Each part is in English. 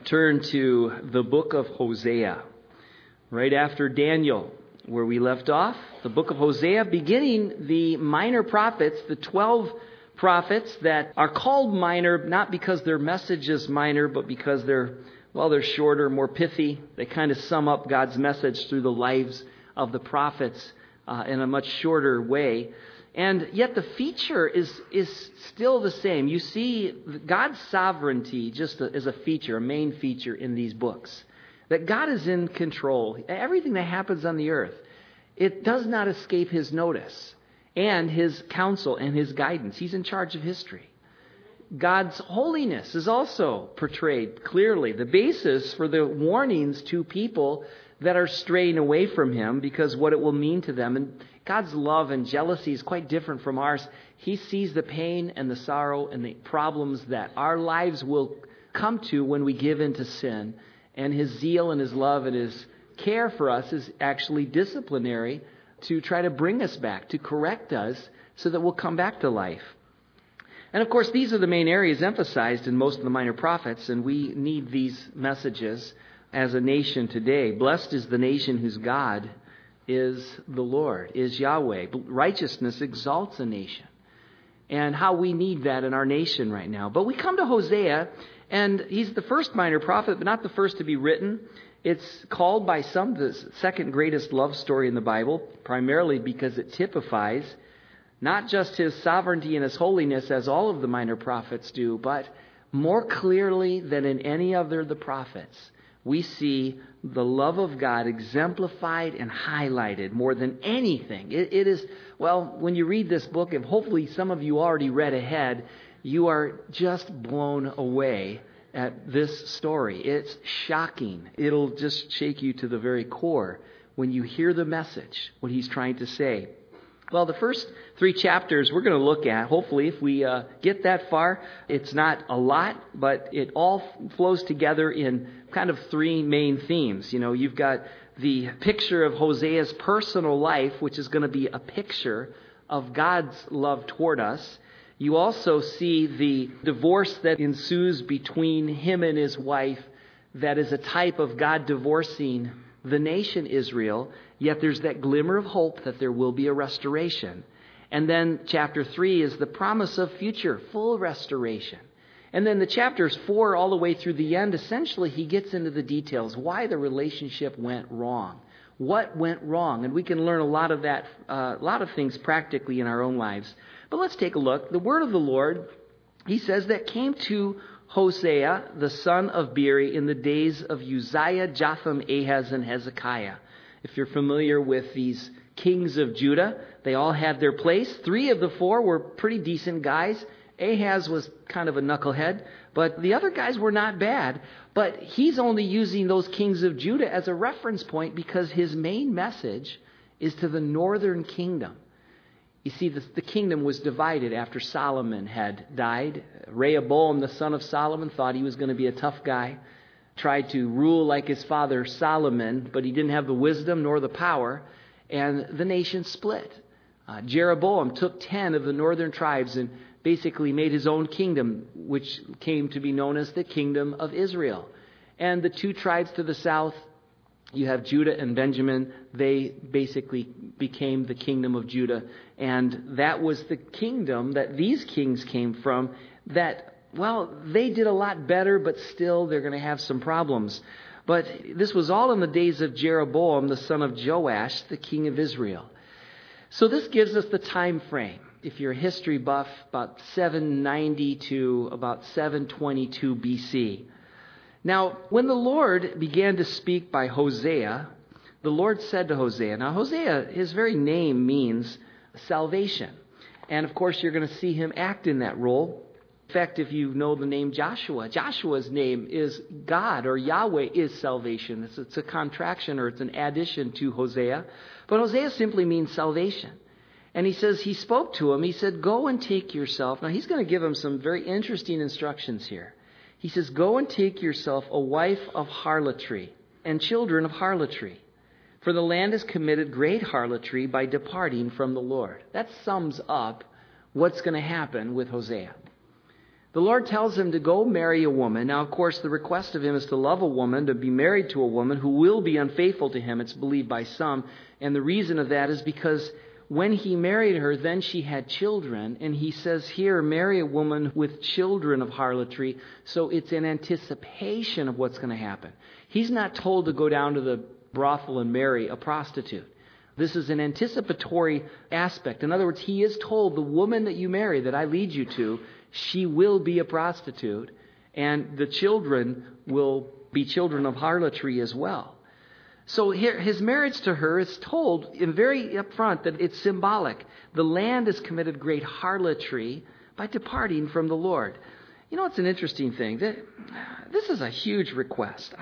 turn to the book of Hosea, right after Daniel, where we left off. The book of Hosea, beginning the minor prophets, the 12 prophets that are called minor, not because their message is minor, but because they're shorter, more pithy. They kind of sum up God's message through the lives of the prophets in a much shorter way. And yet the feature is still the same. You see God's sovereignty just as a feature, a main feature in these books. That God is in control. Everything that happens on the earth, it does not escape His notice and His counsel and His guidance. He's in charge of history. God's holiness is also portrayed clearly. The basis for the warnings to people that are straying away from Him because what it will mean to them. And God's love and jealousy is quite different from ours. He sees the pain and the sorrow and the problems that our lives will come to when we give into sin. And His zeal and His love and His care for us is actually disciplinary to try to bring us back, to correct us so that we'll come back to life. And of course, these are the main areas emphasized in most of the minor prophets, and we need these messages as a nation today. Blessed is the nation whose God is the Lord, is Yahweh. Righteousness exalts a nation. And how we need that in our nation right now. But we come to Hosea, and he's the first minor prophet, but not the first to be written. It's called by some the second greatest love story in the Bible, primarily because it typifies not just His sovereignty and His holiness as all of the minor prophets do, but more clearly than in any other of the prophets, we see the love of God exemplified and highlighted more than anything. It is, when you read this book, and hopefully some of you already read ahead, you are just blown away at this story. It's shocking. It'll just shake you to the very core when you hear the message, what He's trying to say. Well, the first 3 chapters we're going to look at, hopefully, if we get that far. It's not a lot, but it all flows together in kind of 3 main themes. You know, you've got the picture of Hosea's personal life, which is going to be a picture of God's love toward us. You also see the divorce that ensues between him and his wife, that is a type of God divorcing the nation Israel, yet there's that glimmer of hope that there will be a restoration. And then chapter 3 is the promise of future full restoration. And then the chapters 4 all the way through the end, essentially he gets into the details, why the relationship went wrong. What went wrong? And we can learn a lot of that, a lot of things practically in our own lives. But let's take a look. The word of the Lord, he says, that came to Hosea, the son of Beeri, in the days of Uzziah, Jotham, Ahaz, and Hezekiah. If you're familiar with these kings of Judah, they all had their place. 3 of the 4 were pretty decent guys. Ahaz was kind of a knucklehead, but the other guys were not bad. But he's only using those kings of Judah as a reference point because his main message is to the northern kingdom. You see, the kingdom was divided after Solomon had died. Rehoboam, the son of Solomon, thought he was going to be a tough guy. Tried to rule like his father Solomon, but he didn't have the wisdom nor the power. And the nation split. Jeroboam took 10 of the northern tribes and basically made his own kingdom, which came to be known as the kingdom of Israel. And the 2 tribes to the south, you have Judah and Benjamin. They basically became the kingdom of Judah. And that was the kingdom that these kings came from that, they did a lot better, but still they're going to have some problems. But this was all in the days of Jeroboam, the son of Joash, the king of Israel. So this gives us the time frame. If you're a history buff, about 790 to about 722 BC. Now, when the Lord began to speak by Hosea, the Lord said to Hosea, now Hosea, his very name means salvation. And of course, you're going to see him act in that role. In fact, if you know the name Joshua, Joshua's name is God, or Yahweh is salvation. It's a contraction, or it's an addition to Hosea. But Hosea simply means salvation. And he says, he spoke to him, he said, go and take yourself. Now, he's going to give him some very interesting instructions here. He says, go and take yourself a wife of harlotry and children of harlotry. For the land has committed great harlotry by departing from the Lord. That sums up what's going to happen with Hosea. The Lord tells him to go marry a woman. Now, of course, the request of him is to love a woman, to be married to a woman who will be unfaithful to him, it's believed by some. And the reason of that is because when he married her, then she had children. And he says here, marry a woman with children of harlotry. So it's in anticipation of what's going to happen. He's not told to go down to the brothel and marry a prostitute. This is an anticipatory aspect. In other words, he is told the woman that you marry, that I lead you to, she will be a prostitute, and the children will be children of harlotry as well. So here, his marriage to her is told in very upfront that it's symbolic. The land has committed great harlotry by departing from the Lord. You know, it's an interesting thing. This is a huge request.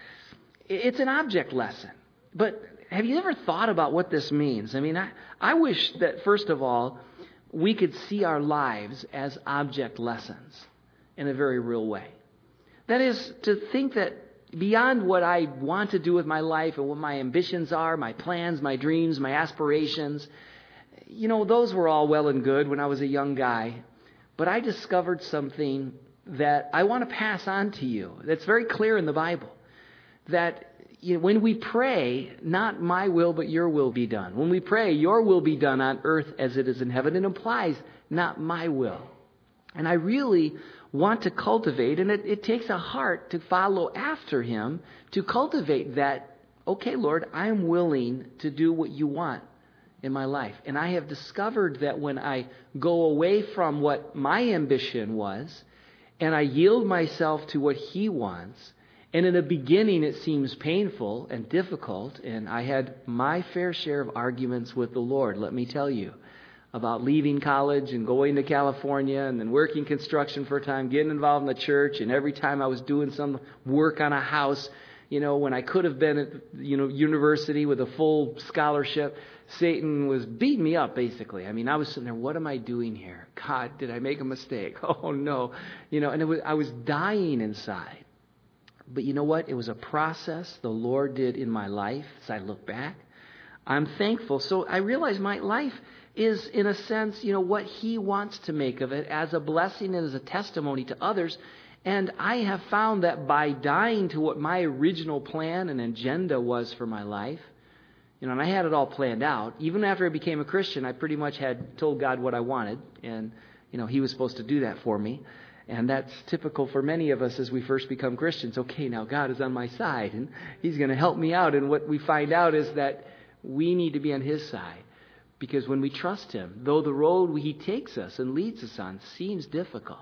It's an object lesson. But have you ever thought about what this means? I mean, I wish that, first of all, we could see our lives as object lessons in a very real way. That is, to think that beyond what I want to do with my life and what my ambitions are, my plans, my dreams, my aspirations, you know, those were all well and good when I was a young guy. But I discovered something that I want to pass on to you that's very clear in the Bible. That when we pray, not my will, but your will be done. When we pray, your will be done on earth as it is in heaven, it implies not my will. And I really want to cultivate, and it takes a heart to follow after him, to cultivate that, okay, Lord, I'm willing to do what you want in my life. And I have discovered that when I go away from what my ambition was, and I yield myself to what he wants, and in the beginning, it seems painful and difficult, and I had my fair share of arguments with the Lord, let me tell you, about leaving college and going to California and then working construction for a time, getting involved in the church, and every time I was doing some work on a house, you know, when I could have been at, university with a full scholarship, Satan was beating me up, basically. I mean, I was sitting there, what am I doing here? God, did I make a mistake? Oh, no. And I was dying inside. But you know what? It was a process the Lord did in my life as I look back. I'm thankful. So I realize my life is, in a sense, what he wants to make of it as a blessing and as a testimony to others. And I have found that by dying to what my original plan and agenda was for my life, and I had it all planned out. Even after I became a Christian, I pretty much had told God what I wanted. And, he was supposed to do that for me. And that's typical for many of us as we first become Christians. Okay, now God is on my side, and he's going to help me out. And what we find out is that we need to be on his side. Because when we trust him, though the road he takes us and leads us on seems difficult,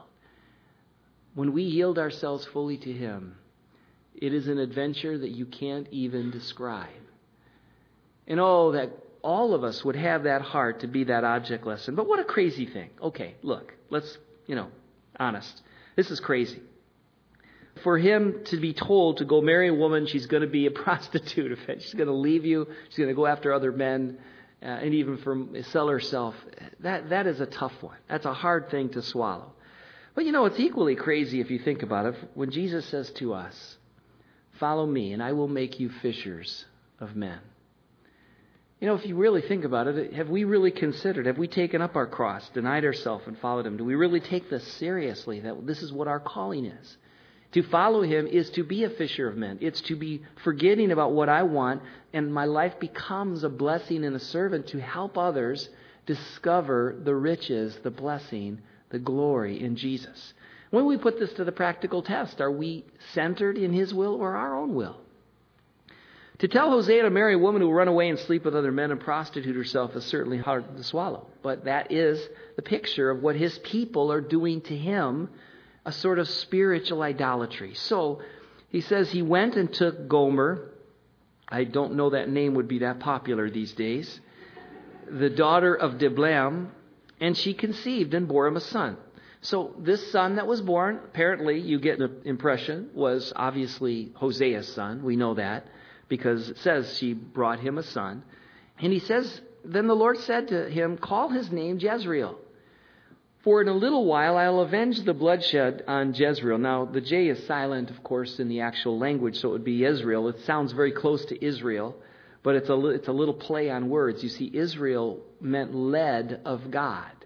when we yield ourselves fully to him, it is an adventure that you can't even describe. And that all of us would have that heart to be that object lesson. But what a crazy thing. Okay, look, let's, honest. This is crazy. For him to be told to go marry a woman, she's going to be a prostitute. She's going to leave you. She's going to go after other men, and even sell herself. That is a tough one. That's a hard thing to swallow. But it's equally crazy if you think about it. When Jesus says to us, "Follow me, and I will make you fishers of men." If you really think about it, have we really considered, have we taken up our cross, denied ourselves, and followed him? Do we really take this seriously, that this is what our calling is? To follow him is to be a fisher of men. It's to be forgetting about what I want, and my life becomes a blessing and a servant to help others discover the riches, the blessing, the glory in Jesus. When we put this to the practical test, are we centered in his will or our own will? To tell Hosea to marry a woman who will run away and sleep with other men and prostitute herself is certainly hard to swallow. But that is the picture of what his people are doing to him, a sort of spiritual idolatry. So he says he went and took Gomer. I don't know that name would be that popular these days. The daughter of Diblaim, and she conceived and bore him a son. So this son that was born, apparently you get the impression, was obviously Hosea's son. We know that, because it says she brought him a son. And he says, then the Lord said to him, call his name Jezreel. For in a little while I'll avenge the bloodshed on Jezreel. Now, the J is silent, of course, in the actual language, so it would be Israel. It sounds very close to Israel, but it's a little play on words. You see, Israel meant led of God,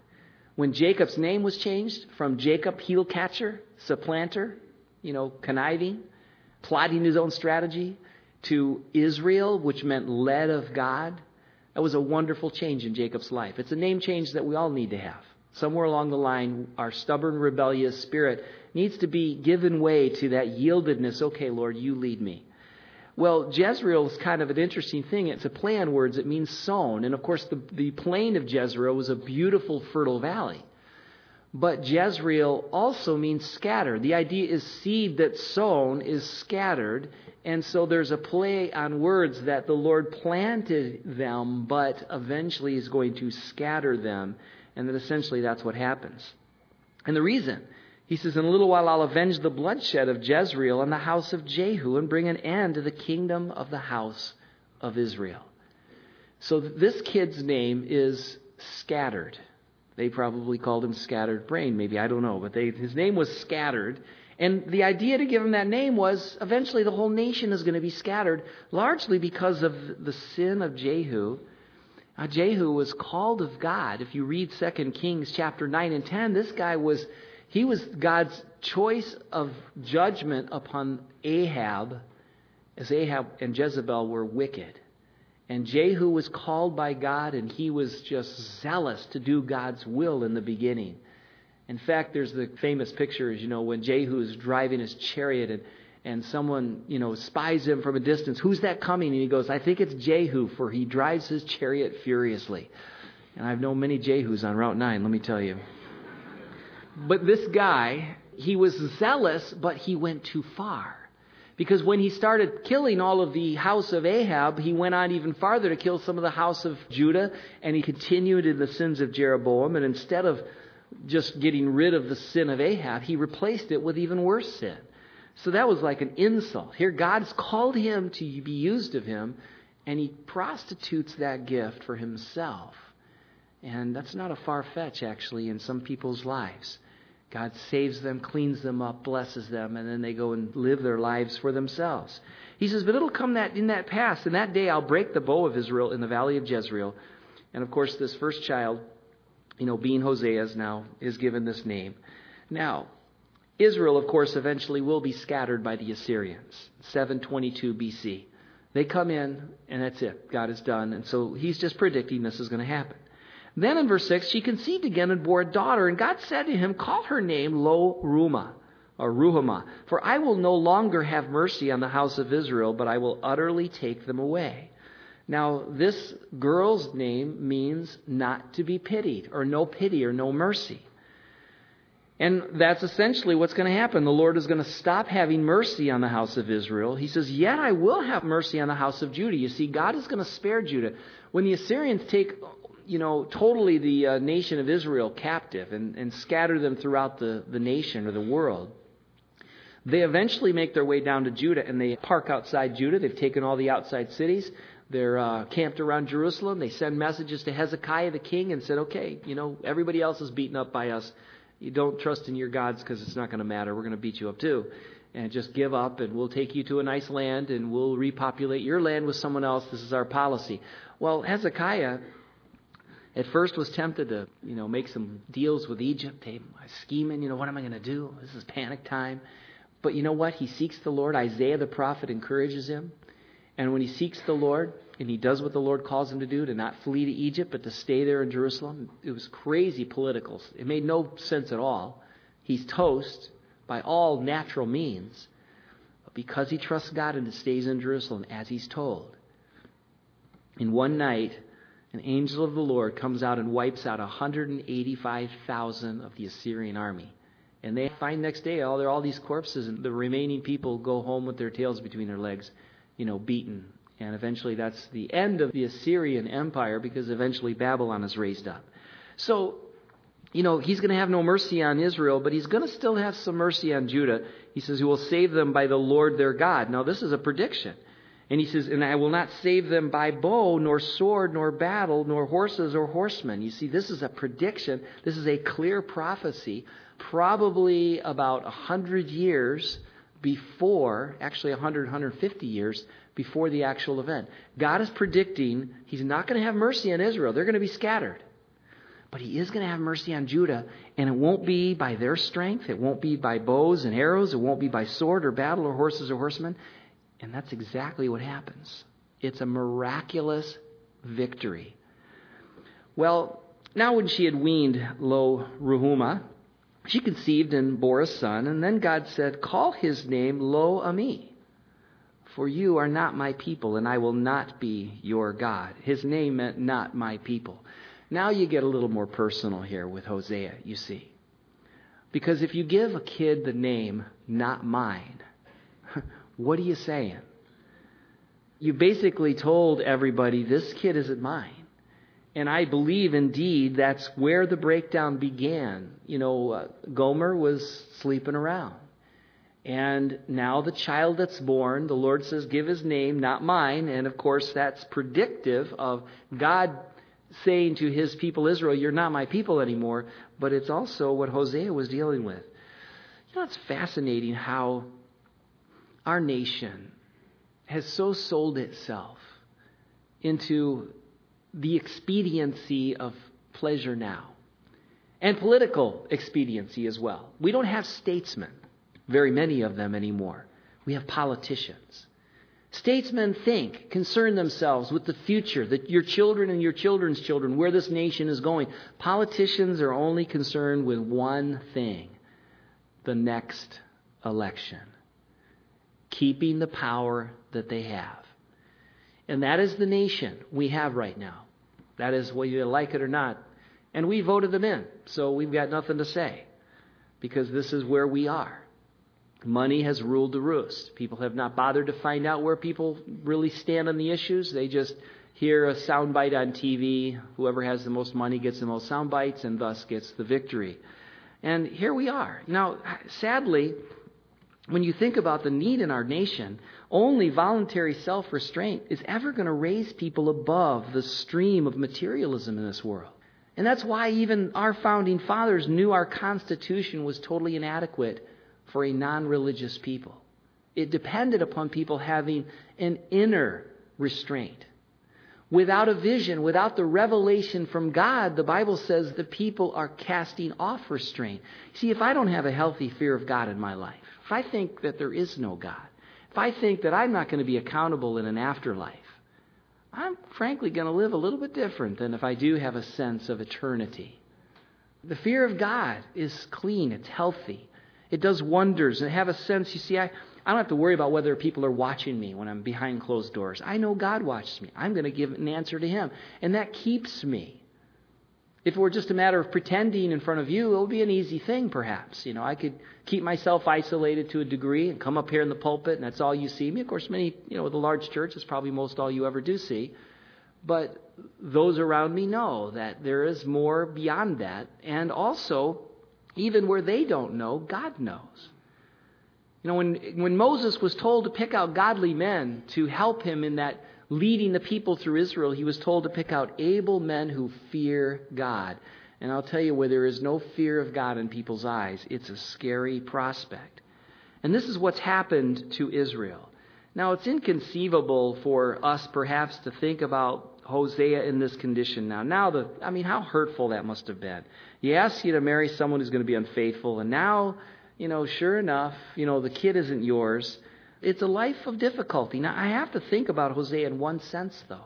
When Jacob's name was changed from Jacob, heel catcher, supplanter, conniving, plotting his own strategy, to Israel, which meant led of God, that was a wonderful change in Jacob's life. It's a name change that we all need to have. Somewhere along the line, our stubborn, rebellious spirit needs to be given way to that yieldedness. Okay, Lord, you lead me. Well, Jezreel is kind of an interesting thing. It's a play on words. It means sown. And of course, the plain of Jezreel was a beautiful, fertile valley. But Jezreel also means scattered. The idea is seed that's sown is scattered. And so there's a play on words that the Lord planted them, but eventually is going to scatter them. And that essentially that's what happens. And the reason, he says, in a little while I'll avenge the bloodshed of Jezreel and the house of Jehu and bring an end to the kingdom of the house of Israel. So this kid's name is Scattered. They probably called him Scattered Brain, maybe, I don't know. But his name was Scattered. And the idea to give him that name was eventually the whole nation is going to be scattered, largely because of the sin of Jehu. Jehu was called of God. If you read 2 Kings chapter 9 and 10, this guy was God's choice of judgment upon Ahab, as Ahab and Jezebel were wicked. And Jehu was called by God, and he was just zealous to do God's will in the beginning. In fact, there's the famous picture, when Jehu is driving his chariot and someone, spies him from a distance. Who's that coming? And he goes, I think it's Jehu, for he drives his chariot furiously. And I've known many Jehus on Route 9, let me tell you. But this guy, he was zealous, but he went too far. Because when he started killing all of the house of Ahab, he went on even farther to kill some of the house of Judah, and he continued in the sins of Jeroboam. And instead of just getting rid of the sin of Ahab, he replaced it with even worse sin. So that was like an insult. Here God's called him to be used of him, and he prostitutes that gift for himself. And that's not a far fetch, actually, in some people's lives. God saves them, cleans them up, blesses them, and then they go and live their lives for themselves. He says, but it'll come that in that past. In that day, I'll break the bow of Israel in the valley of Jezreel. And of course, this first child, being Hosea's now, is given this name. Now, Israel, of course, eventually will be scattered by the Assyrians, 722 BC. They come in, and that's it. God is done. And so he's just predicting this is going to happen. Then in verse 6, she conceived again and bore a daughter. And God said to him, call her name Lo-Ruhamah, or Ruhamah, for I will no longer have mercy on the house of Israel, but I will utterly take them away. Now, this girl's name means not to be pitied, or no pity, or no mercy. And that's essentially what's going to happen. The Lord is going to stop having mercy on the house of Israel. He says, yet I will have mercy on the house of Judah. You see, God is going to spare Judah. When the Assyrians take totally the nation of Israel captive and scatter them throughout the nation or the world, they eventually make their way down to Judah, and they park outside Judah. They've taken all the outside cities. They're camped around Jerusalem. They send messages to Hezekiah the king and said, okay, everybody else is beaten up by us. You don't trust in your gods because it's not going to matter. We're going to beat you up too. And just give up, and we'll take you to a nice land, and we'll repopulate your land with someone else. This is our policy. Well, Hezekiah at first was tempted to, make some deals with Egypt. Hey, scheming, what am I going to do? This is panic time. But you know what? He seeks the Lord. Isaiah the prophet encourages him. And when he seeks the Lord, and he does what the Lord calls him to do, to not flee to Egypt, but to stay there in Jerusalem, it was crazy politicals. It made no sense at all. He's toast by all natural means. But because he trusts God and stays in Jerusalem as he's told, in one night, an angel of the Lord comes out and wipes out 185,000 of the Assyrian army. And they find next day all these corpses, and the remaining people go home with their tails between their legs, beaten. And eventually that's the end of the Assyrian Empire, because eventually Babylon is raised up. So, he's going to have no mercy on Israel, but he's going to still have some mercy on Judah. He says he will save them by the Lord their God. Now this is a prediction. And he says, and I will not save them by bow, nor sword, nor battle, nor horses or horsemen. You see, this is a prediction. This is a clear prophecy, probably about 100 years before, actually 150 years before the actual event. God is predicting he's not going to have mercy on Israel. They're going to be scattered. But he is going to have mercy on Judah, and it won't be by their strength. It won't be by bows and arrows. It won't be by sword or battle or horses or horsemen. And that's exactly what happens. It's a miraculous victory. Well, now when she had weaned Lo-Ruhamah, she conceived and bore a son, and then God said, "Call his name Lo-Ammi, for you are not my people, and I will not be your God." His name meant not my people. Now you get a little more personal here with Hosea, you see. Because if you give a kid the name, not mine, what are you saying? You basically told everybody, this kid isn't mine. And I believe, indeed, that's where the breakdown began. Gomer was sleeping around. And now the child that's born, the Lord says, give his name, not mine. And of course, that's predictive of God saying to his people Israel, you're not my people anymore. But it's also what Hosea was dealing with. It's fascinating how our nation has so sold itself into the expediency of pleasure now. And political expediency as well. We don't have statesmen, very many of them anymore. We have politicians. Statesmen concern themselves with the future, that your children and your children's children, where this nation is going. Politicians are only concerned with one thing, the next election. Keeping the power that they have. And that is the nation we have right now. That is whether you like it or not. And we voted them in, so we've got nothing to say. Because this is where we are. Money has ruled the roost. People have not bothered to find out where people really stand on the issues. They just hear a soundbite on TV. Whoever has the most money gets the most sound bites and thus gets the victory. And here we are. Now, sadly, when you think about the need in our nation, only voluntary self-restraint is ever going to raise people above the stream of materialism in this world. And that's why even our founding fathers knew our Constitution was totally inadequate for a non-religious people. It depended upon people having an inner restraint. Without a vision, without the revelation from God, the Bible says the people are casting off restraint. See, if I don't have a healthy fear of God in my life, if I think that there is no God, if I think that I'm not going to be accountable in an afterlife, I'm frankly going to live a little bit different than if I do have a sense of eternity. The fear of God is clean, it's healthy. It does wonders, and have a sense, you see, I don't have to worry about whether people are watching me when I'm behind closed doors. I know God watches me. I'm going to give an answer to Him. And that keeps me. If it were just a matter of pretending in front of you, it would be an easy thing, perhaps. I could keep myself isolated to a degree and come up here in the pulpit, and that's all you see me. Of course, many, with a large church, is probably most all you ever do see. But those around me know that there is more beyond that. And also, even where they don't know, God knows. When Moses was told to pick out godly men to help him in that leading the people through Israel, he was told to pick out able men who fear God. And I'll tell you, where there is no fear of God in people's eyes, it's a scary prospect. And this is what's happened to Israel. Now, it's inconceivable for us perhaps to think about Hosea in this condition now. How hurtful that must have been. He asks you to marry someone who's going to be unfaithful, and now, sure enough, the kid isn't yours. It's a life of difficulty. Now, I have to think about Hosea in one sense, though.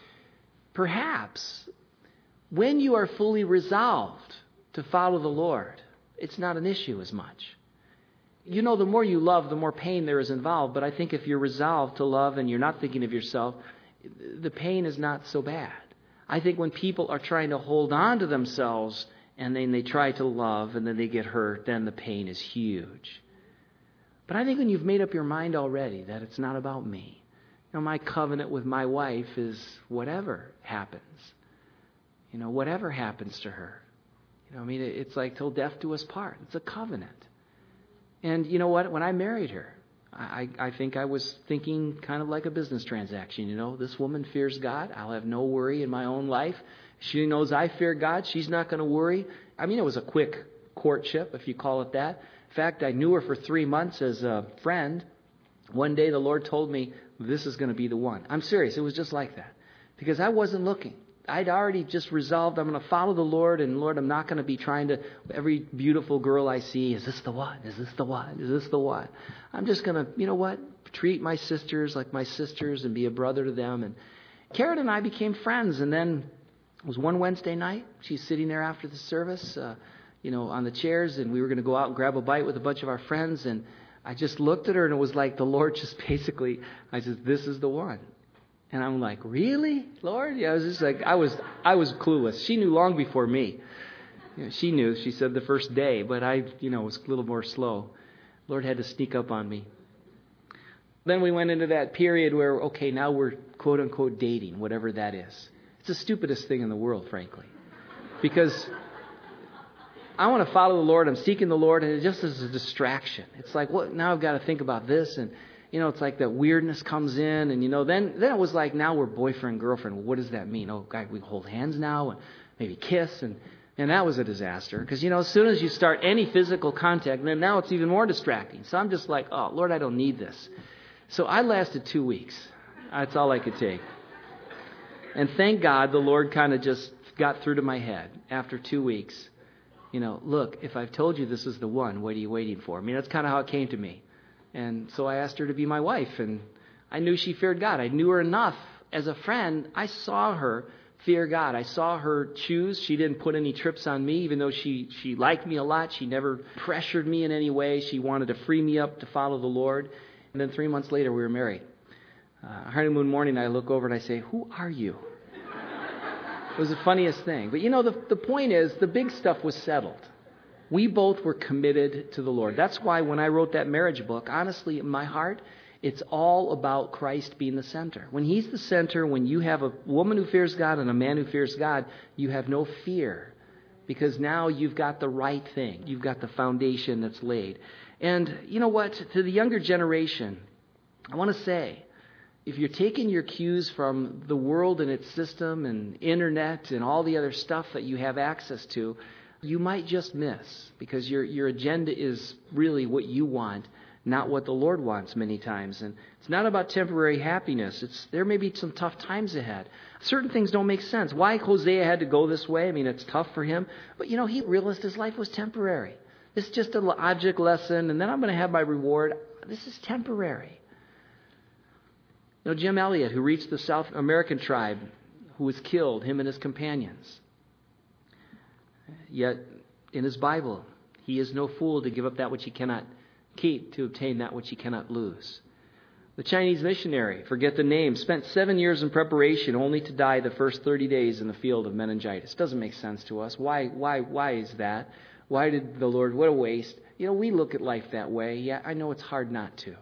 Perhaps when you are fully resolved to follow the Lord, it's not an issue as much. The more you love, the more pain there is involved. But I think if you're resolved to love and you're not thinking of yourself, the pain is not so bad. I think when people are trying to hold on to themselves and then they try to love and then they get hurt, then the pain is huge. But I think when you've made up your mind already that it's not about me, my covenant with my wife is whatever happens. Whatever happens to her. It's like till death do us part. It's a covenant. And you know what? When I married her, I think I was thinking kind of like a business transaction. This woman fears God. I'll have no worry in my own life. She knows I fear God. She's not going to worry. It was a quick courtship, if you call it that. In fact, I knew her for 3 months as a friend. One day the Lord told me, this is going to be the one. I'm serious. It was just like that. Because I wasn't looking. I'd already just resolved I'm going to follow the Lord, and Lord, I'm not going to be trying to, every beautiful girl I see, is this the one? Is this the one? Is this the one? I'm just going to, you know what, treat my sisters like my sisters and be a brother to them. And Karen and I became friends, and then it was one Wednesday night. She's sitting there after the service, on the chairs, and we were going to go out and grab a bite with a bunch of our friends, and I just looked at her, and it was like the Lord just basically, I said, this is the one. And I'm like, really, Lord? Yeah, I was just like, I was clueless. She knew long before me. She knew. She said the first day, but I, was a little more slow. Lord had to sneak up on me. Then we went into that period where, okay, now we're quote unquote dating, whatever that is. It's the stupidest thing in the world, frankly, because I want to follow the Lord. I'm seeking the Lord, and it just is a distraction. It's like, well, now I've got to think about this, and it's like that weirdness comes in, and then it was like, now we're boyfriend, girlfriend. Well, what does that mean? Oh, God, we hold hands now and maybe kiss, and that was a disaster because, as soon as you start any physical contact, then now it's even more distracting. So I'm just like, oh, Lord, I don't need this. So I lasted 2 weeks. That's all I could take. And thank God the Lord kind of just got through to my head after 2 weeks. Look, if I've told you this is the one, what are you waiting for? I mean, that's kind of how it came to me. And so I asked her to be my wife, and I knew she feared God. I knew her enough as a friend. I saw her fear God. I saw her choose. She didn't put any trips on me, even though she liked me a lot. She never pressured me in any way. She wanted to free me up to follow the Lord. And then 3 months later, we were married. Honeymoon morning, I look over and I say, who are you? It was the funniest thing. But the point is, the big stuff was settled. We both were committed to the Lord. That's why when I wrote that marriage book, honestly, in my heart, it's all about Christ being the center. When He's the center, when you have a woman who fears God and a man who fears God, you have no fear because now you've got the right thing. You've got the foundation that's laid. And you know what? To the younger generation, I want to say, if you're taking your cues from the world and its system and internet and all the other stuff that you have access to, you might just miss because your agenda is really what you want, not what the Lord wants many times. And it's not about temporary happiness. There may be some tough times ahead. Certain things don't make sense. Why Hosea had to go this way, I mean, it's tough for him. But, he realized his life was temporary. This is just an object lesson, and then I'm going to have my reward. This is temporary. Jim Elliot, who reached the South American tribe, who was killed, him and his companions. Yet, in his Bible, he is no fool to give up that which he cannot keep to obtain that which he cannot lose. The Chinese missionary, forget the name, spent 7 years in preparation only to die the first 30 days in the field of meningitis. Doesn't make sense to us. Why is that? Why did the Lord, what a waste. We look at life that way. Yeah, I know it's hard not to.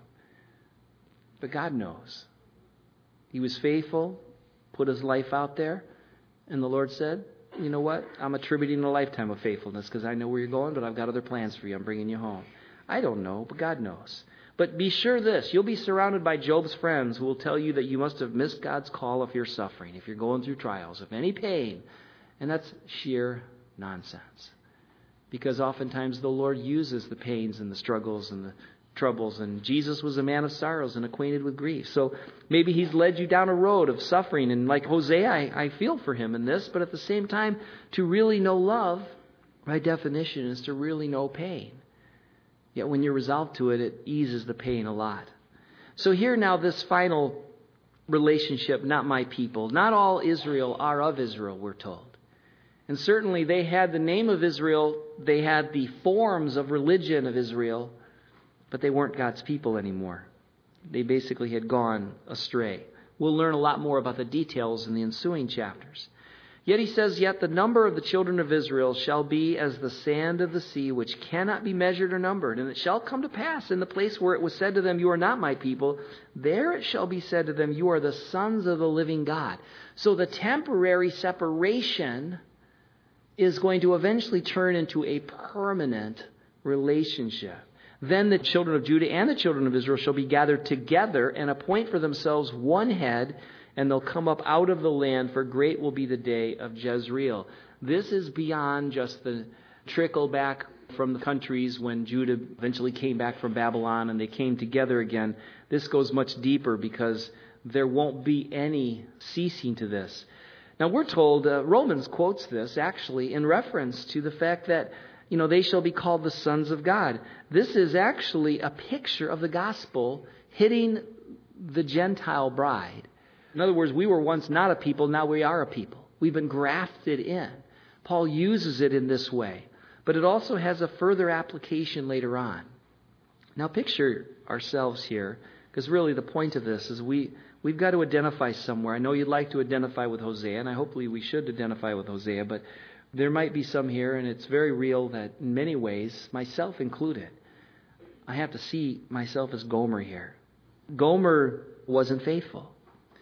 But God knows. He was faithful, put his life out there, and the Lord said, you know what? I'm attributing a lifetime of faithfulness because I know where you're going, but I've got other plans for you. I'm bringing you home. I don't know, but God knows. But be sure this, you'll be surrounded by Job's friends who will tell you that you must have missed God's call if you're suffering, if you're going through trials, if any pain. And that's sheer nonsense. Because oftentimes the Lord uses the pains and the struggles and the troubles. And Jesus was a man of sorrows and acquainted with grief. So maybe He's led you down a road of suffering. And like Hosea, I feel for him in this. But at the same time, to really know love, by definition, is to really know pain. Yet when you're resolved to it, it eases the pain a lot. So here now, this final relationship, not my people. Not all Israel are of Israel, we're told. And certainly they had the name of Israel. They had the forms of religion of Israel. But they weren't God's people anymore. They basically had gone astray. We'll learn a lot more about the details in the ensuing chapters. Yet he says, yet the number of the children of Israel shall be as the sand of the sea, which cannot be measured or numbered. And it shall come to pass in the place where it was said to them, you are not my people, there it shall be said to them, you are the sons of the living God. So the temporary separation is going to eventually turn into a permanent relationship. Then the children of Judah and the children of Israel shall be gathered together and appoint for themselves one head, and they'll come up out of the land, for great will be the day of Jezreel. This is beyond just the trickle back from the countries when Judah eventually came back from Babylon and they came together again. This goes much deeper because there won't be any ceasing to this. Now we're told, Romans quotes this actually in reference to the fact that, they shall be called the sons of God. This is actually a picture of the gospel hitting the Gentile bride. In other words, we were once not a people, now we are a people. We've been grafted in. Paul uses it in this way, but it also has a further application later on. Now picture ourselves here, because really the point of this is we've got to identify somewhere. I know you'd like to identify with Hosea, and hopefully we should identify with Hosea, but there might be some here, and it's very real that in many ways, myself included, I have to see myself as Gomer here. Gomer wasn't faithful.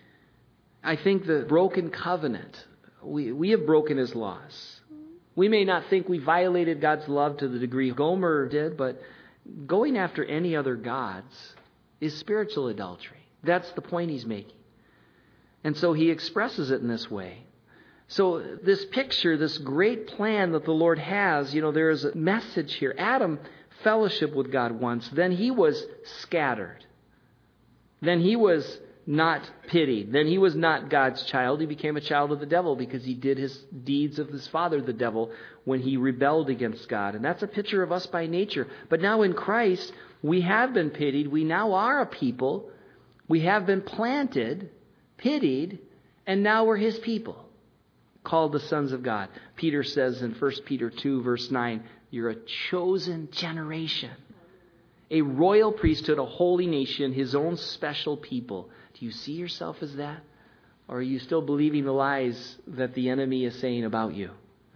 I think the broken covenant, we have broken His laws. We may not think we violated God's love to the degree Gomer did, but going after any other gods is spiritual adultery. That's the point he's making. And so he expresses it in this way. So this picture, this great plan that the Lord has, there is a message here. Adam fellowshiped with God once. Then he was scattered. Then he was not pitied. Then he was not God's child. He became a child of the devil because he did his deeds of his father, the devil, when he rebelled against God. And that's a picture of us by nature. But now in Christ, we have been pitied. We now are a people. We have been planted, pitied, and now we're His people, called the sons of God. Peter says in 1 Peter 2, verse 9, you're a chosen generation, a royal priesthood, a holy nation, His own special people. Do you see yourself as that? Or are you still believing the lies that the enemy is saying about you?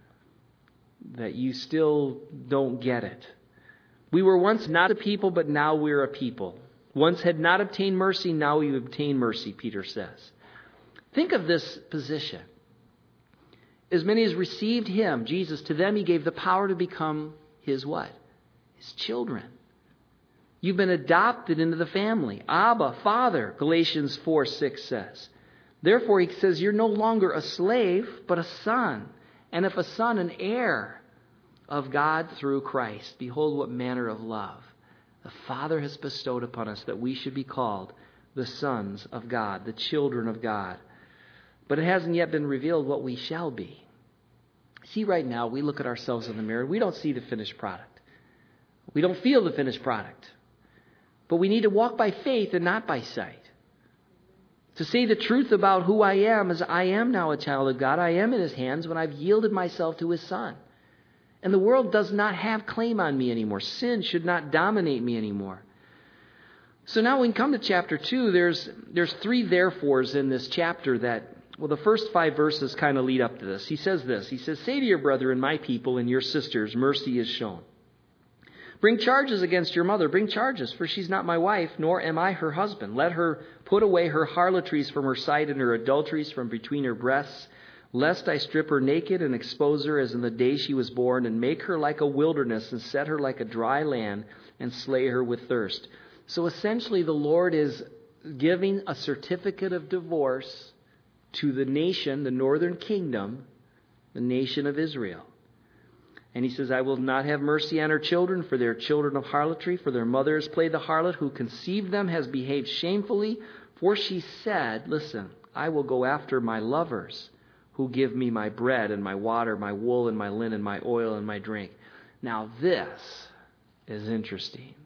That you still don't get it. We were once not a people, but now we're a people. Once had not obtained mercy, now we obtain mercy, Peter says. Think of this position. As many as received Him, Jesus, to them He gave the power to become His what? His children. You've been adopted into the family. Abba, Father, Galatians 4:6 says. Therefore, He says, you're no longer a slave, but a son. And if a son, an heir of God through Christ. Behold, what manner of love the Father has bestowed upon us, that we should be called the sons of God, the children of God. But it hasn't yet been revealed what we shall be. See, right now, we look at ourselves in the mirror. We don't see the finished product. We don't feel the finished product. But we need to walk by faith and not by sight. To say the truth about who I am is I am now a child of God. I am in His hands when I've yielded myself to His Son. And the world does not have claim on me anymore. Sin should not dominate me anymore. So now when we come to chapter 2, there's three therefores in this chapter that, the first 5 verses kind of lead up to this. He says this. He says, say to your brethren, my people, and your sisters, mercy is shown. Bring charges against your mother. Bring charges, for she's not my wife, nor am I her husband. Let her put away her harlotries from her sight and her adulteries from between her breasts, lest I strip her naked and expose her as in the day she was born, and make her like a wilderness and set her like a dry land and slay her with thirst. So essentially the Lord is giving a certificate of divorce to the nation, the northern kingdom, the nation of Israel. And He says, I will not have mercy on her children, for they are children of harlotry, for their mother has played the harlot, who conceived them has behaved shamefully. For she said, listen, I will go after my lovers, who give me my bread and my water, my wool and my linen, my oil and my drink. Now this is interesting.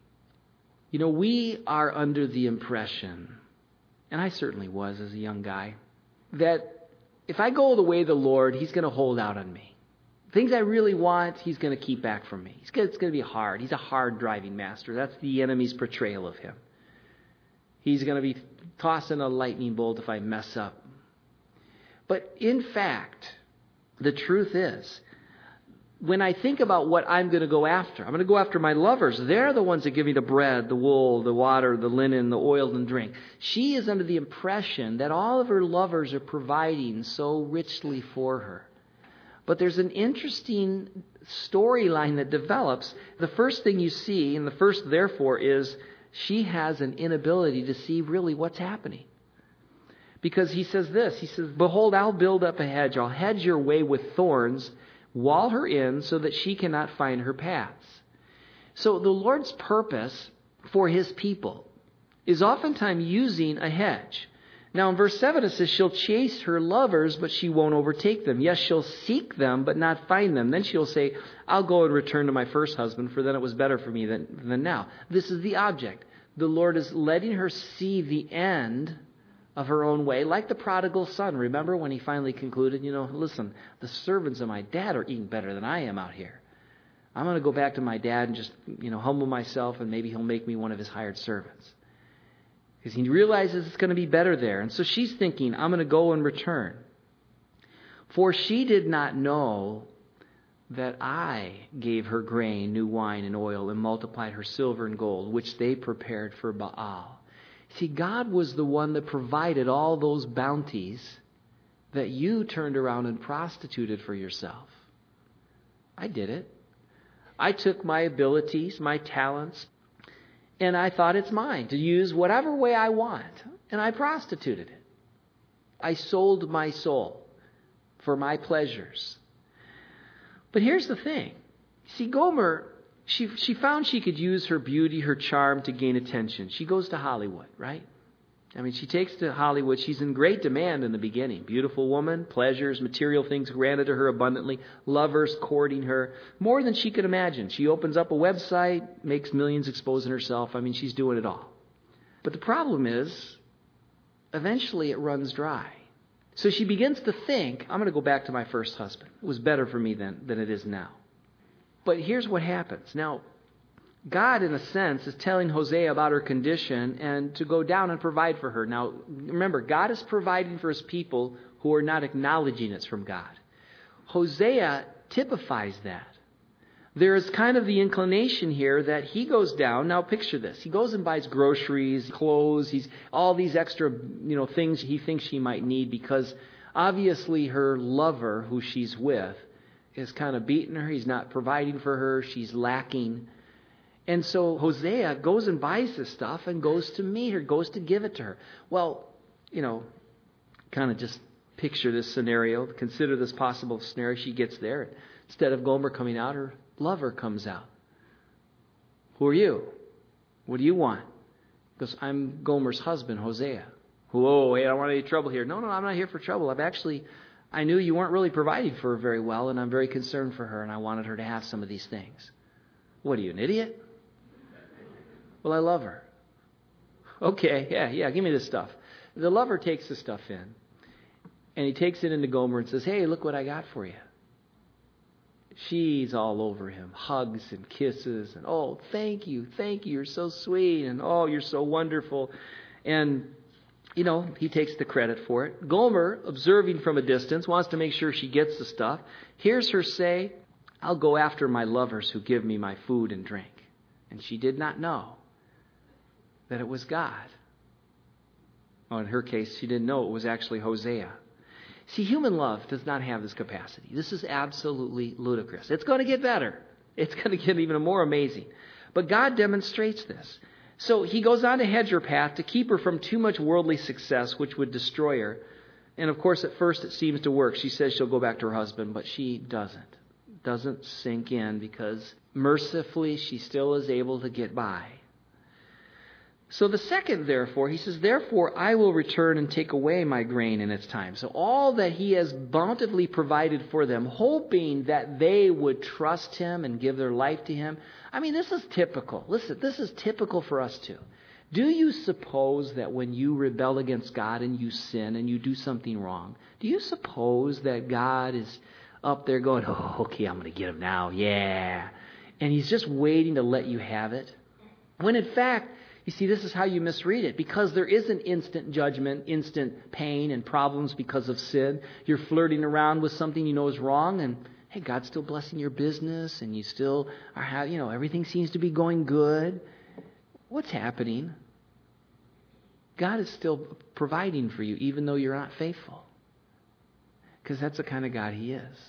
We are under the impression, and I certainly was as a young guy, that if I go the way of the Lord, He's going to hold out on me. Things I really want, He's going to keep back from me. It's going to be hard. He's a hard driving master. That's the enemy's portrayal of Him. He's going to be tossing a lightning bolt if I mess up. But in fact, the truth is, when I think about what I'm going to go after, I'm going to go after my lovers. They're the ones that give me the bread, the wool, the water, the linen, the oil, and drink. She is under the impression that all of her lovers are providing so richly for her. But there's an interesting storyline that develops. The first thing you see, and the first therefore, is she has an inability to see really what's happening. Because he says this, he says, behold, I'll build up a hedge. I'll hedge your way with thorns, wall her in so that she cannot find her paths. So the Lord's purpose for His people is oftentimes using a hedge. Now in verse 7 it says she'll chase her lovers, but she won't overtake them. Yes, she'll seek them, but not find them. Then she'll say, I'll go and return to my first husband, for then it was better for me than now. This is the object. The Lord is letting her see the end of her own way, like the prodigal son. Remember when he finally concluded, listen, the servants of my dad are eating better than I am out here. I'm going to go back to my dad and just, humble myself, and maybe he'll make me one of his hired servants. Because he realizes it's going to be better there. And so she's thinking, I'm going to go and return. For she did not know that I gave her grain, new wine, and oil, and multiplied her silver and gold, which they prepared for Baal. See, God was the one that provided all those bounties that you turned around and prostituted for yourself. I did it. I took my abilities, my talents, and I thought it's mine to use whatever way I want. And I prostituted it. I sold my soul for my pleasures. But here's the thing. See, Gomer, she found she could use her beauty, her charm to gain attention. She goes to Hollywood, right? She takes to Hollywood. She's in great demand in the beginning. Beautiful woman, pleasures, material things granted to her abundantly, lovers courting her, more than she could imagine. She opens up a website, makes millions exposing herself. She's doing it all. But the problem is, eventually it runs dry. So she begins to think, I'm going to go back to my first husband. It was better for me then than it is now. But here's what happens. Now, God, in a sense, is telling Hosea about her condition and to go down and provide for her. Now, remember, God is providing for His people who are not acknowledging it's from God. Hosea typifies that. There is kind of the inclination here that he goes down. Now, picture this. He goes and buys groceries, clothes, all these extra, things he thinks she might need because obviously her lover, who she's with, is kind of beating her. He's not providing for her. She's lacking. And so Hosea goes and buys this stuff and goes to meet her, goes to give it to her. Well, kind of just picture this scenario. Consider this possible scenario. She gets there. Instead of Gomer coming out, her lover comes out. Who are you? What do you want? He goes, I'm Gomer's husband, Hosea. Whoa, hey, I don't want any trouble here. No, I'm not here for trouble. I knew you weren't really providing for her very well, and I'm very concerned for her, and I wanted her to have some of these things. What are you, an idiot? Well, I love her. Okay, yeah, give me this stuff. The lover takes the stuff in, and he takes it into Gomer and says, hey, look what I got for you. She's all over him, hugs and kisses, and oh, thank you, you're so sweet, and oh, you're so wonderful. And, he takes the credit for it. Gomer, observing from a distance, wants to make sure she gets the stuff, hears her say, I'll go after my lovers who give me my food and drink. And she did not know that it was God. Well, in her case, she didn't know it was actually Hosea. See, human love does not have this capacity. This is absolutely ludicrous. It's going to get better. It's going to get even more amazing. But God demonstrates this. So he goes on to hedge her path to keep her from too much worldly success, which would destroy her. And of course, at first it seems to work. She says she'll go back to her husband, but she doesn't sink in because mercifully she still is able to get by. So the second, therefore, he says, therefore I will return and take away my grain in its time. So all that he has bountifully provided for them, hoping that they would trust him and give their life to him. This is typical. Listen, this is typical for us too. Do you suppose that when you rebel against God and you sin and you do something wrong, do you suppose that God is up there going, oh, okay, I'm going to get him now, yeah. And he's just waiting to let you have it? When in fact, you see, this is how you misread it. Because there is an instant judgment, instant pain and problems because of sin. You're flirting around with something you know is wrong, and hey, God's still blessing your business, and you still are, everything seems to be going good. What's happening? God is still providing for you, even though you're not faithful. Because that's the kind of God He is.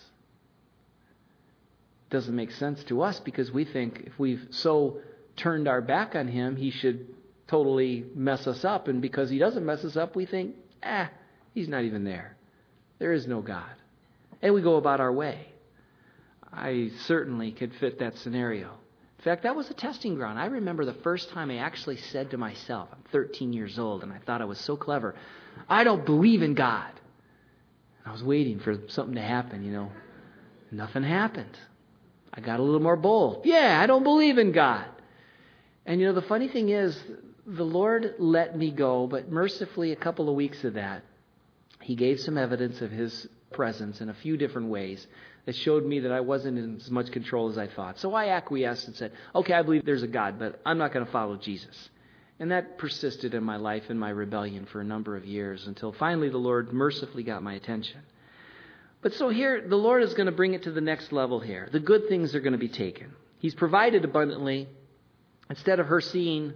Doesn't make sense to us because we think if we've so turned our back on Him, He should totally mess us up. And because He doesn't mess us up, we think, He's not even there. There is no God. And we go about our way. I certainly could fit that scenario. In fact, that was a testing ground. I remember the first time I actually said to myself, I'm 13 years old, and I thought I was so clever, I don't believe in God. I was waiting for something to happen, Nothing happened. I got a little more bold. Yeah, I don't believe in God. And the funny thing is, the Lord let me go, but mercifully a couple of weeks of that, He gave some evidence of His presence in a few different ways that showed me that I wasn't in as much control as I thought. So I acquiesced and said, okay, I believe there's a God, but I'm not going to follow Jesus. And that persisted in my life and my rebellion for a number of years until finally the Lord mercifully got my attention. But so here, the Lord is going to bring it to the next level here. The good things are going to be taken. He's provided abundantly. Instead of us seeing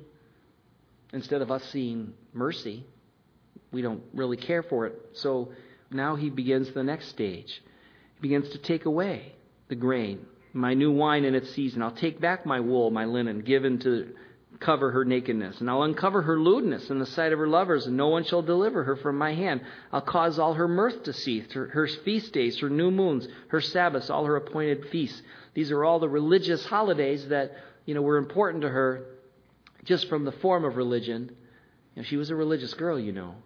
mercy, we don't really care for it. So now He begins the next stage. He begins to take away the grain, my new wine in its season. I'll take back my wool, my linen, given to cover her nakedness. And I'll uncover her lewdness in the sight of her lovers, and no one shall deliver her from my hand. I'll cause all her mirth to cease, her feast days, her new moons, her Sabbaths, all her appointed feasts. These are all the religious holidays that were important to her just from the form of religion. She was a religious girl,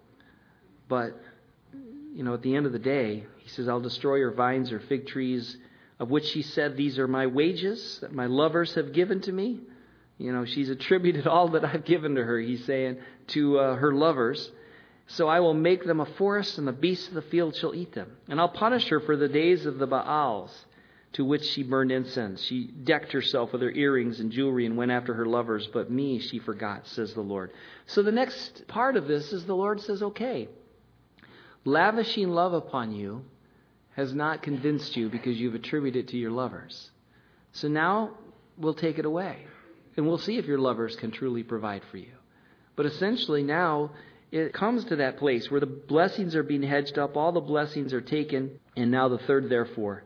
But, at the end of the day, He says, I'll destroy her vines, her fig trees, of which she said, these are my wages that my lovers have given to me. She's attributed all that I've given to her, He's saying, to her lovers. So I will make them a forest, and the beasts of the field shall eat them. And I'll punish her for the days of the Baals, to which she burned incense. She decked herself with her earrings and jewelry and went after her lovers, but me she forgot, says the Lord. So the next part of this is the Lord says, okay, lavishing love upon you has not convinced you because you've attributed it to your lovers. So now we'll take it away, and we'll see if your lovers can truly provide for you. But essentially now it comes to that place where the blessings are being hedged up, all the blessings are taken, and now the third therefore.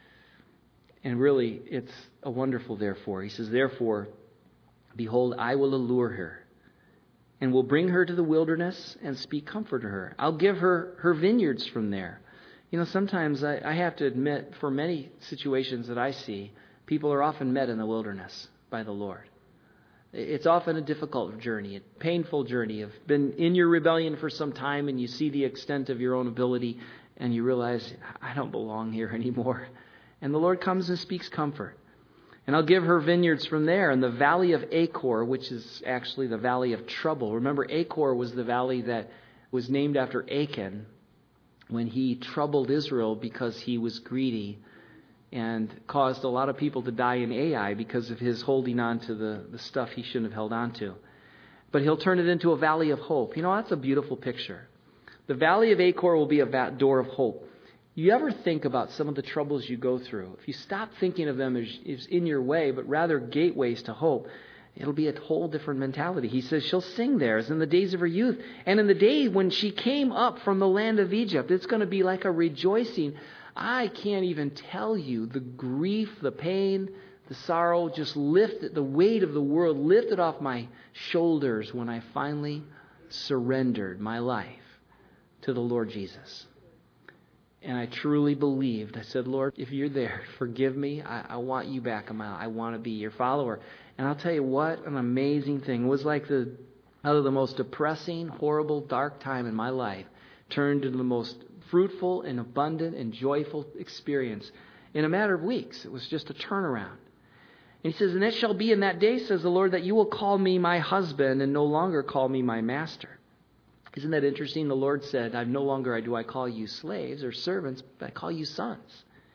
And really, it's a wonderful therefore. He says, therefore, behold, I will allure her, and will bring her to the wilderness and speak comfort to her. I'll give her her vineyards from there. Sometimes I have to admit, for many situations that I see, people are often met in the wilderness by the Lord. It's often a difficult journey, a painful journey. You've been in your rebellion for some time, and you see the extent of your own ability, and you realize, I don't belong here anymore. And the Lord comes and speaks comfort. And I'll give her vineyards from there. And the valley of Achor, which is actually the valley of trouble. Remember, Achor was the valley that was named after Achan when he troubled Israel because he was greedy and caused a lot of people to die in Ai because of his holding on to the stuff he shouldn't have held on to. But He'll turn it into a valley of hope. That's a beautiful picture. The valley of Achor will be a door of hope. You ever think about some of the troubles you go through? If you stop thinking of them as in your way, but rather gateways to hope, it'll be a whole different mentality. He says she'll sing there as in the days of her youth. And in the day when she came up from the land of Egypt, it's going to be like a rejoicing. I can't even tell you the grief, the pain, the sorrow, just lifted, the weight of the world lifted off my shoulders when I finally surrendered my life to the Lord Jesus. And I truly believed. I said, Lord, if you're there, forgive me. I want you back. I want to be your follower. And I'll tell you what, an amazing thing. It was like out of the most depressing, horrible, dark time in my life turned into the most fruitful and abundant and joyful experience in a matter of weeks. It was just a turnaround. And He says, and it shall be in that day, says the Lord, that you will call me my husband and no longer call me my master. Isn't that interesting? The Lord said, no longer do I call you slaves or servants, but I call you sons.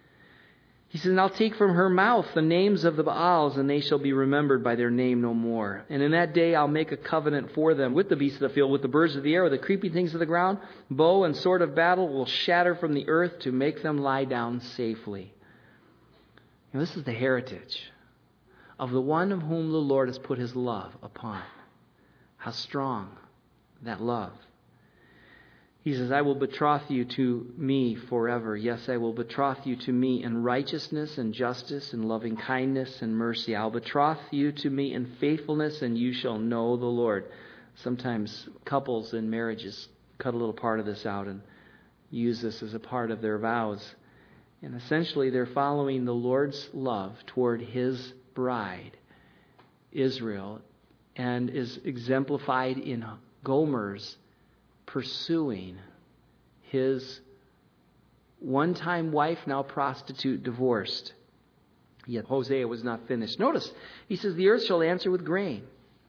He says, and I'll take from her mouth the names of the Baals, and they shall be remembered by their name no more. And in that day I'll make a covenant for them with the beasts of the field, with the birds of the air, with the creeping things of the ground. Bow and sword of battle will shatter from the earth to make them lie down safely. And this is the heritage of the one of whom the Lord has put His love upon. How strong that love. He says, I will betroth you to me forever. Yes, I will betroth you to me in righteousness and justice and loving kindness and mercy. I'll betroth you to me in faithfulness, and you shall know the Lord. Sometimes couples in marriages cut a little part of this out and use this as a part of their vows. And essentially they're following the Lord's love toward His bride. Israel and is exemplified in Gomer's pursuing his one-time wife, now prostitute, divorced. Yet Hosea was not finished. Notice, he says, the earth shall answer with grain.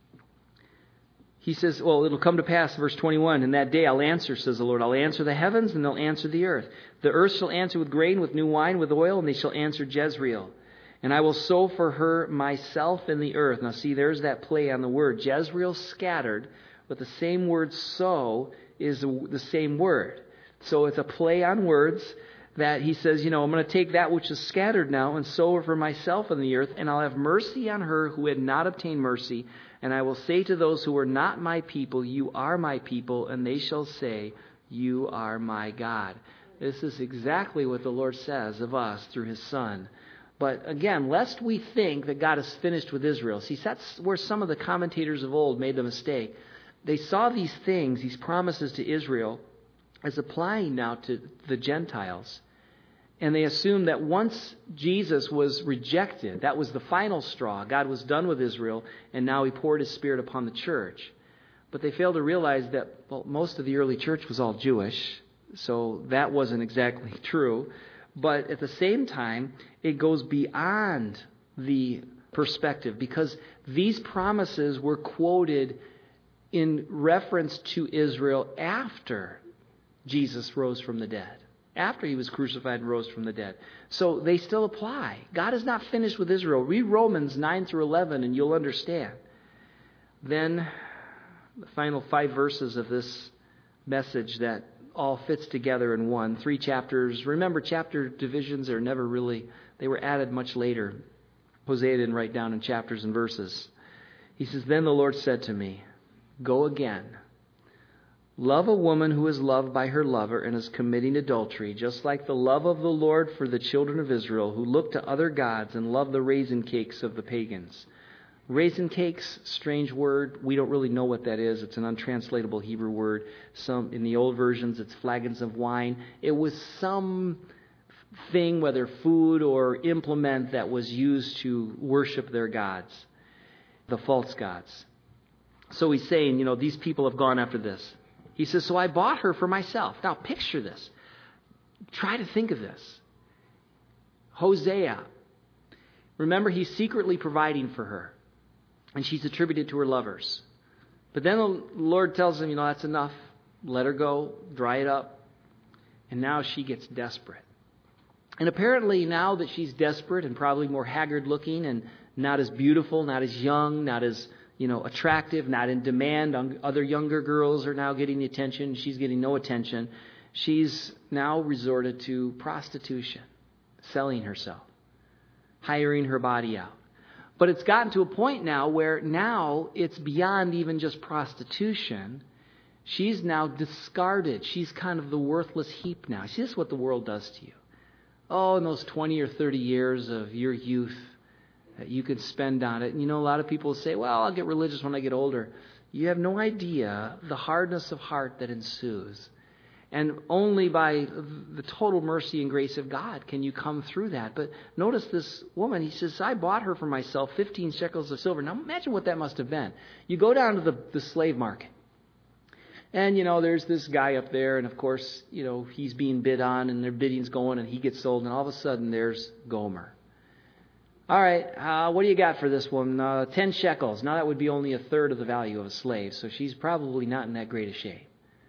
He says, well, it'll come to pass, verse 21, in that day I'll answer, says the Lord. I'll answer the heavens, and they'll answer the earth. The earth shall answer with grain, with new wine, with oil, and they shall answer Jezreel. And I will sow for her myself in the earth. Now see, there's that play on the word. Jezreel scattered, but the same word sow is the same word. So it's a play on words that he says, I'm going to take that which is scattered now and sow her for myself in the earth, and I'll have mercy on her who had not obtained mercy. And I will say to those who are not my people, you are my people, and they shall say, you are my God. This is exactly what the Lord says of us through His Son. But again, lest we think that God is finished with Israel. See, that's where some of the commentators of old made the mistake. They saw these things, these promises to Israel, as applying now to the Gentiles. And they assumed that once Jesus was rejected, that was the final straw. God was done with Israel, and now He poured His Spirit upon the church. But they failed to realize that, most of the early church was all Jewish, so that wasn't exactly true. But at the same time, it goes beyond the perspective, because these promises were quoted in reference to Israel after Jesus rose from the dead. After He was crucified and rose from the dead. So they still apply. God is not finished with Israel. Read Romans 9 through 11 and you'll understand. Then the final 5 verses of this message that all fits together in one. 3 chapters. Remember, chapter divisions are never really, they were added much later. Hosea didn't write down in chapters and verses. He says, then the Lord said to me, go again. Love a woman who is loved by her lover and is committing adultery, just like the love of the Lord for the children of Israel, who look to other gods and love the raisin cakes of the pagans. Raisin cakes, strange word. We don't really know what that is. It's an untranslatable Hebrew word. In the old versions, it's flagons of wine. It was some thing, whether food or implement, that was used to worship their gods, the false gods. So he's saying, these people have gone after this. He says, so I bought her for myself. Now picture this. Try to think of this. Hosea. Remember, he's secretly providing for her. And she's attributed to her lovers. But then the Lord tells him, that's enough. Let her go. Dry it up. And now she gets desperate. And apparently now that she's desperate and probably more haggard looking and not as beautiful, not as young, not as attractive, not in demand. Other younger girls are now getting the attention. She's getting no attention. She's now resorted to prostitution, selling herself, hiring her body out. But it's gotten to a point now where now it's beyond even just prostitution. She's now discarded. She's kind of the worthless heap now. See, this is what the world does to you. Oh, in those 20 or 30 years of your youth, that you could spend on it. And a lot of people say, well, I'll get religious when I get older. You have no idea the hardness of heart that ensues. And only by the total mercy and grace of God can you come through that. But notice this woman, he says, I bought her for myself 15 shekels of silver. Now imagine what that must have been. You go down to the slave market. And, there's this guy up there. And, of course, he's being bid on and their bidding's going and he gets sold. And all of a sudden there's Gomer. All right, what do you got for this one? 10 shekels. Now that would be only a third of the value of a slave, so she's probably not in that great a shape.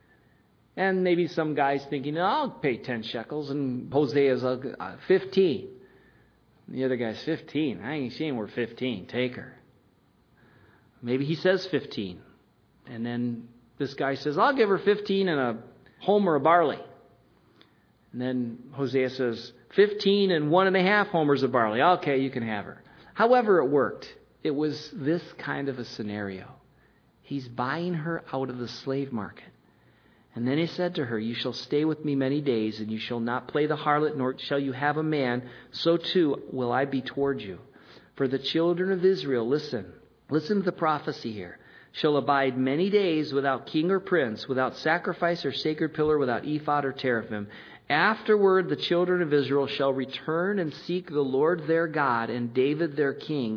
And maybe some guy's thinking, I'll pay 10 shekels, and Hosea's 15. The other guy's 15. She ain't worth 15. Take her. Maybe he says 15. And then this guy says, I'll give her 15 and a homer of barley. And then Hosea says, 15 and 1.5 homers of barley. Okay, you can have her. However it worked, it was this kind of a scenario. He's buying her out of the slave market. And then he said to her, you shall stay with me many days, and you shall not play the harlot, nor shall you have a man. So too will I be toward you. For the children of Israel, listen to the prophecy here, shall abide many days without king or prince, without sacrifice or sacred pillar, without ephod or teraphim. Afterward, the children of Israel shall return and seek the Lord their God and David their king,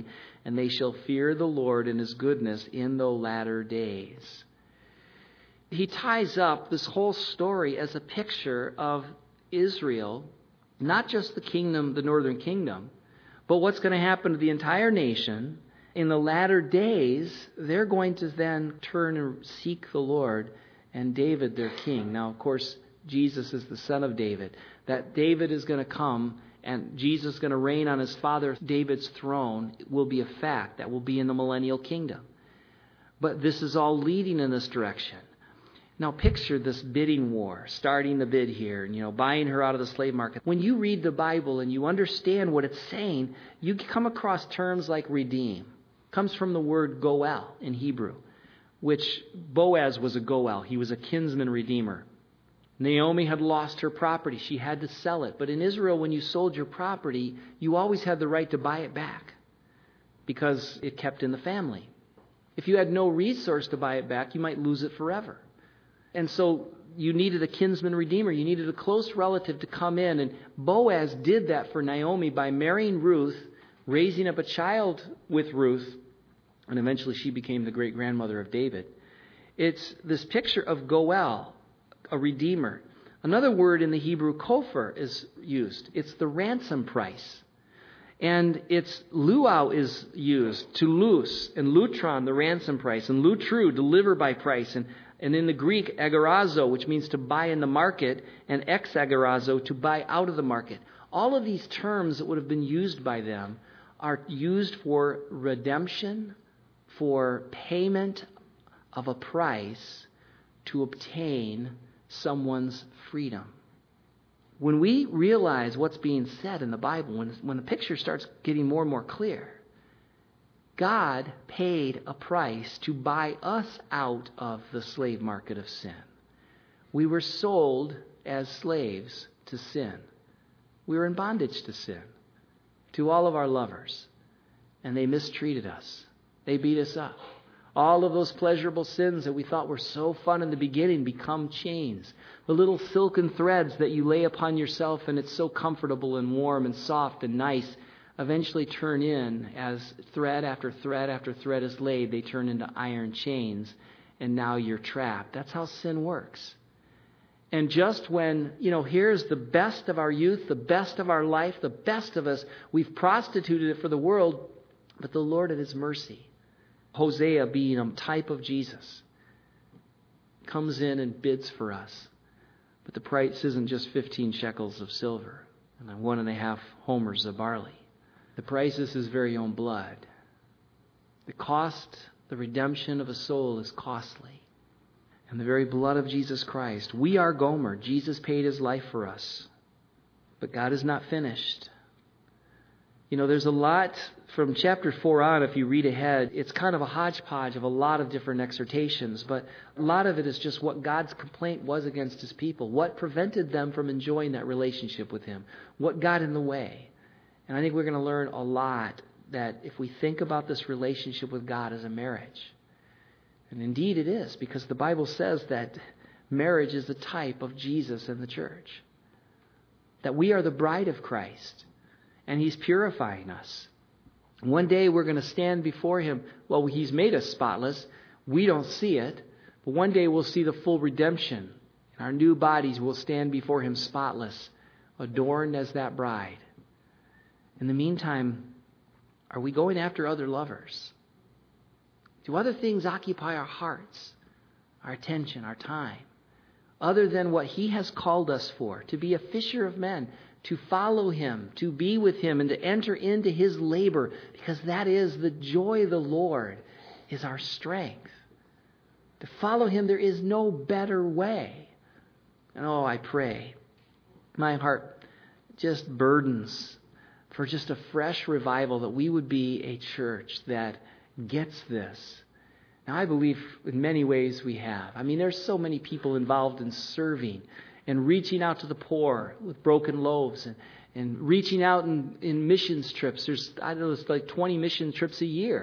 and they shall fear the Lord and his goodness in the latter days. He ties up this whole story as a picture of Israel, not just the kingdom, the northern kingdom, but what's going to happen to the entire nation. In the latter days, they're going to then turn and seek the Lord and David their king. Now, of course, Jesus is the son of David. That David is going to come and Jesus is going to reign on his father David's throne will be a fact. That will be in the millennial kingdom. But this is all leading in this direction. Now picture this bidding war, starting the bid here, and buying her out of the slave market. When you read the Bible and you understand what it's saying, you come across terms like redeem. It comes from the word goel in Hebrew, which Boaz was a goel. He was a kinsman redeemer. Naomi had lost her property. She had to sell it. But in Israel, when you sold your property, you always had the right to buy it back because it kept in the family. If you had no resource to buy it back, you might lose it forever. And so you needed a kinsman redeemer. You needed a close relative to come in. And Boaz did that for Naomi by marrying Ruth, raising up a child with Ruth, and eventually she became the great-grandmother of David. It's this picture of goel, a redeemer. Another word in the Hebrew, kopher, is used. It's the ransom price. And it's luau is used, to loose, and lutron, the ransom price, and lutru, deliver by price, and in the Greek, agarazo, which means to buy in the market, and exagarazo, to buy out of the market. All of these terms that would have been used by them are used for redemption, for payment of a price to obtain someone's freedom. When we realize what's being said in the Bible, when the picture starts getting more and more clear, God paid a price to buy us out of the slave market of sin. We were sold as slaves to sin. We were in bondage to sin, to all of our lovers. And they mistreated us. They beat us up. All of those pleasurable sins that we thought were so fun in the beginning become chains. The little silken threads that you lay upon yourself and it's so comfortable and warm and soft and nice eventually turn in as thread after thread after thread is laid. They turn into iron chains and now you're trapped. That's how sin works. And just when, here's the best of our youth, the best of our life, the best of us, we've prostituted it for the world, but the Lord in his mercy, Hosea being a type of Jesus, comes in and bids for us. But the price isn't just 15 shekels of silver and 1.5 homers of barley. The price is his very own blood. The cost, the redemption of a soul is costly. And the very blood of Jesus Christ. We are Gomer. Jesus paid his life for us. But God is not finished. There's a lot from chapter 4 on, if you read ahead, it's kind of a hodgepodge of a lot of different exhortations, but a lot of it is just what God's complaint was against his people. What prevented them from enjoying that relationship with him? What got in the way? And I think we're going to learn a lot that if we think about this relationship with God as a marriage, and indeed it is, because the Bible says that marriage is a type of Jesus and the church. That we are the bride of Christ. And he's purifying us. One day we're going to stand before him. Well, he's made us spotless. We don't see it. But one day we'll see the full redemption. In our new bodies will stand before him spotless, adorned as that bride. In the meantime, are we going after other lovers? Do other things occupy our hearts, our attention, our time, other than what he has called us for, to be a fisher of men, to follow him, to be with him, and to enter into his labor, because that is the joy of the Lord, is our strength. To follow him, there is no better way. And I pray, my heart just burdens for just a fresh revival, that we would be a church that gets this. Now, I believe in many ways we have. There's so many people involved in serving and reaching out to the poor with broken loaves and reaching out in missions trips. It's like 20 mission trips a year.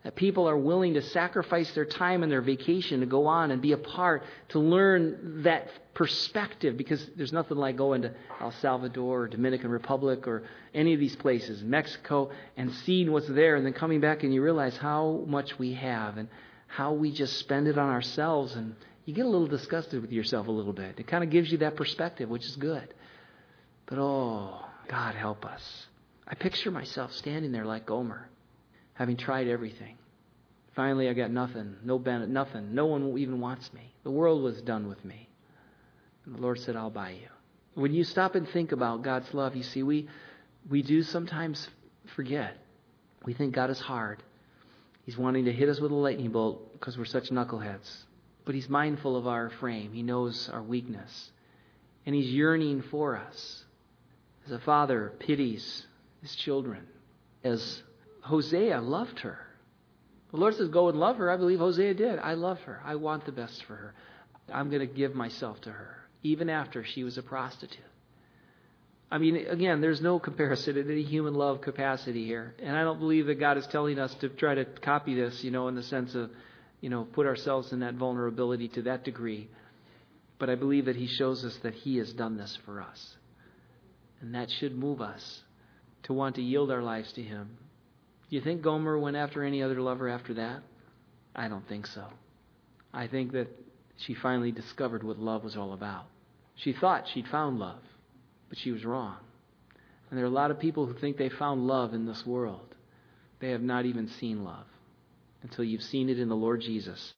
That people are willing to sacrifice their time and their vacation to go on and be a part, to learn that perspective, because there's nothing like going to El Salvador or Dominican Republic or any of these places, Mexico, and seeing what's there and then coming back and you realize how much we have and how we just spend it on ourselves, and you get a little disgusted with yourself a little bit. It kind of gives you that perspective, which is good. But oh, God help us. I picture myself standing there like Gomer, having tried everything. Finally, I got nothing, no benefit, nothing. No one even wants me. The world was done with me. And the Lord said, I'll buy you. When you stop and think about God's love, you see, we do sometimes forget. We think God is hard. He's wanting to hit us with a lightning bolt because we're such knuckleheads. But He's mindful of our frame. He knows our weakness. And He's yearning for us. As a father pities his children. As Hosea loved her. The Lord says, go and love her. I believe Hosea did. I love her. I want the best for her. I'm going to give myself to her, even after she was a prostitute. I mean, again, there's no comparison to any human love capacity here. And I don't believe that God is telling us to try to copy this, in the sense of, put ourselves in that vulnerability to that degree. But I believe that He shows us that He has done this for us. And that should move us to want to yield our lives to Him. Do you think Gomer went after any other lover after that? I don't think so. I think that she finally discovered what love was all about. She thought she'd found love, but she was wrong. And there are a lot of people who think they found love in this world. They have not even seen love until you've seen it in the Lord Jesus.